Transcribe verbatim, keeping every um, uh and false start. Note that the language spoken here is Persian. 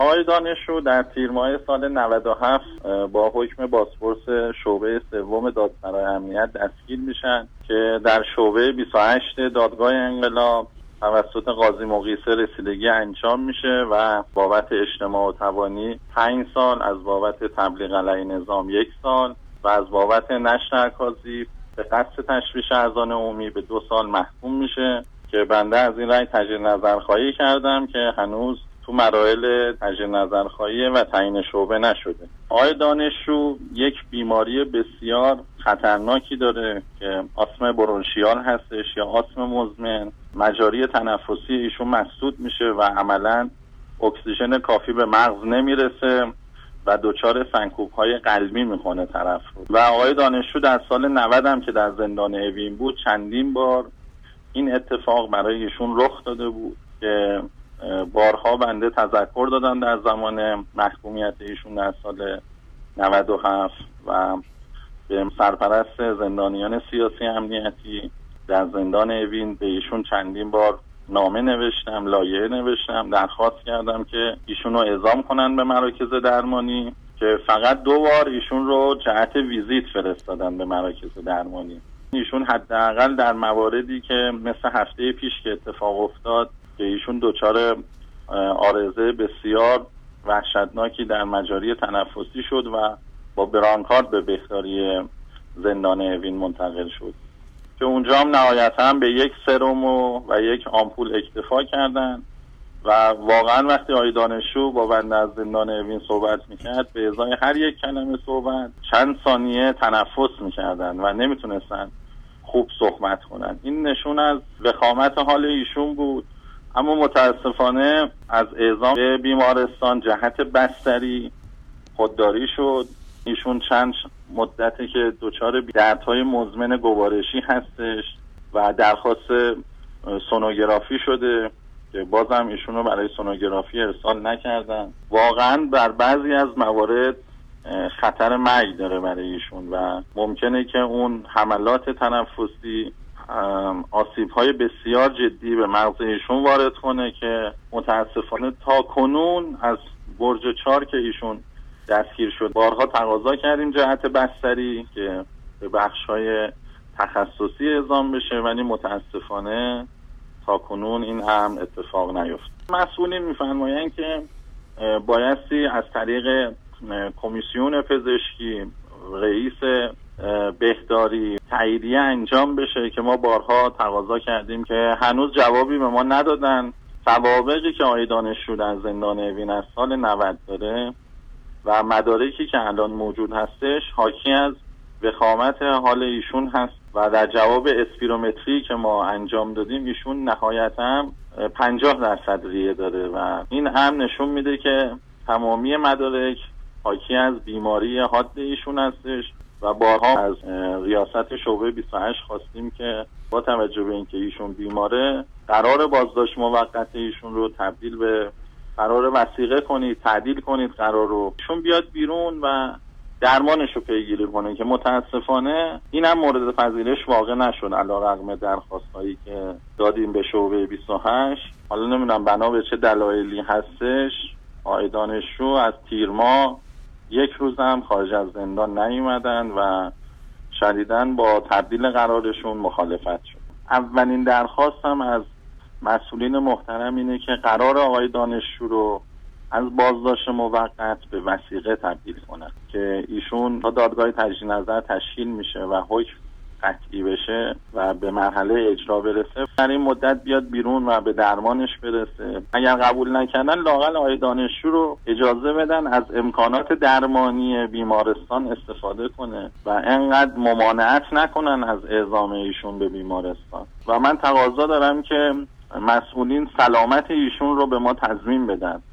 آقای دانشجو در تیر ماه سال نود و هفت با حکم بازپرس شعبه سوم دادسرای امنیت دستگیر میشن که در شعبه بیست و هشت دادگاه انقلاب توسط قاضی مقیسه رسیدگی انجام میشه و بابت اجتماع و توانی پنج سال، از بابت تبلیغ علیه نظام یک سال و از بابت نشر اکاذیب به قصد تشویش اذان عمومی به دو سال محکوم میشه که بنده از این رأی تجدید نظرخواهی کردم که هنوز تو مراحل تجدید نظرخواهی و تعیین شعبه نشده. آقای دانشجو یک بیماری بسیار خطرناکی داره که آسم برونشیال هستش یا آسم مزمن. مجاری تنفسی ایشون مسدود میشه و عملاً اکسیژن کافی به مغز نمیرسه و دچار سنکوب‌های قلبی میکنه طرف رو. و آقای دانشجو در سال نود هم که در زندان اوین بود چندین بار این اتفاق برای ایشون رخ داده بود که بارها بنده تذکر دادم در زمان محکومیت ایشون در سال نود و هفت و به سرپرست زندانیان سیاسی امنیتی در زندان اوین به ایشون چندین بار نامه نوشتم، لایحه نوشتم، درخواست کردم که ایشون رو اعزام کنن به مراکز درمانی که فقط دو بار ایشون رو جهت ویزیت فرستادن به مراکز درمانی. ایشون حداقل در مواردی که مثل هفته پیش که اتفاق افتاد که ایشون دچار عارضه بسیار وحشتناکی در مجاری تنفسی شد و با برانکارد به بهداری زندان اوین منتقل شد که اونجا هم نهایتا به یک سرم و, و یک آمپول اکتفا کردن و واقعا وقتی آقای دانشجو با بنده از زندان اوین صحبت میکرد به ازای هر یک کلمه صحبت چند ثانیه تنفس میکردن و نمیتونستن خوب صحبت کنن. این نشون از وخامت حال ایشون بود، اما متاسفانه از اعزام به بیمارستان جهت بستری خودداری شد. ایشون چند مدتی که دچار دردهای مزمن گوارشی هستش و درخواست سونوگرافی شده که بازم ایشون رو برای سونوگرافی ارسال نکردن. واقعا در بعضی از موارد خطر مرگ داره برای ایشون و ممکنه که اون حملات تنفسی آسیب‌های بسیار جدی به مغز ایشون وارد کنه که متاسفانه تا کنون از برج چهار که ایشون دستگیر شد بارها تقاضا کردیم جهت بستری که به بخش‌های تخصصی اعزام بشه ولی متاسفانه تا کنون این هم اتفاق نیفتاد. مسئولین می‌فرمایند که بایستی از طریق کمیسیون پزشکی رئیس بهداری تاییدیه انجام بشه که ما بارها تقاضا کردیم که هنوز جوابی به ما ندادن. سوابقی که آقای دانشجو در زندان اوین از سال نود داره و مدارکی که الان موجود هستش حاکی از وخامت حال ایشون هست و در جواب اسپیرومتری که ما انجام دادیم ایشون نهایتا پنجاه درصد ریه داره و این هم نشون میده که تمامی مدارک حاکی از بیماری حاد ایشون هستش و بارها از ریاست شعبه بیست و هشت خواستیم که با توجه به اینکه ایشون بیماره قرار بازداشت موقت ایشون رو تبدیل به قرار وثیقه کنید، تعدیل کنید قرار رو ایشون بیاد بیرون و درمانش رو پیگیری کنه که متاسفانه این هم مورد پذیرش واقع نشد علیرغم درخواستایی که دادیم به شعبه بیست و هشت. حالا نمیدونم بنا به چه دلایلی هستش آقای دانشجو از تیر ماه یک روز هم خارج از زندان نیومدن و شدیداً با تبدیل قرارشون مخالفت شد. اولین درخواستم از مسئولین محترم اینه که قرار آقای دانشجو رو از بازداشت موقت به وثیقه تبدیل کنن که ایشون تا دادگاه تجدید نظر تشکیل میشه و حکم قطعی بشه و به مرحله اجرا برسه در این مدت بیاد بیرون و به درمانش برسه. اگر قبول نکردن لااقل آقای دانشجو رو اجازه بدن از امکانات درمانی بیمارستان استفاده کنه و انقدر ممانعت نکنن از اعزام ایشون به بیمارستان. و من تقاضا دارم که مسئولین سلامت ایشون رو به ما تضمین بدن.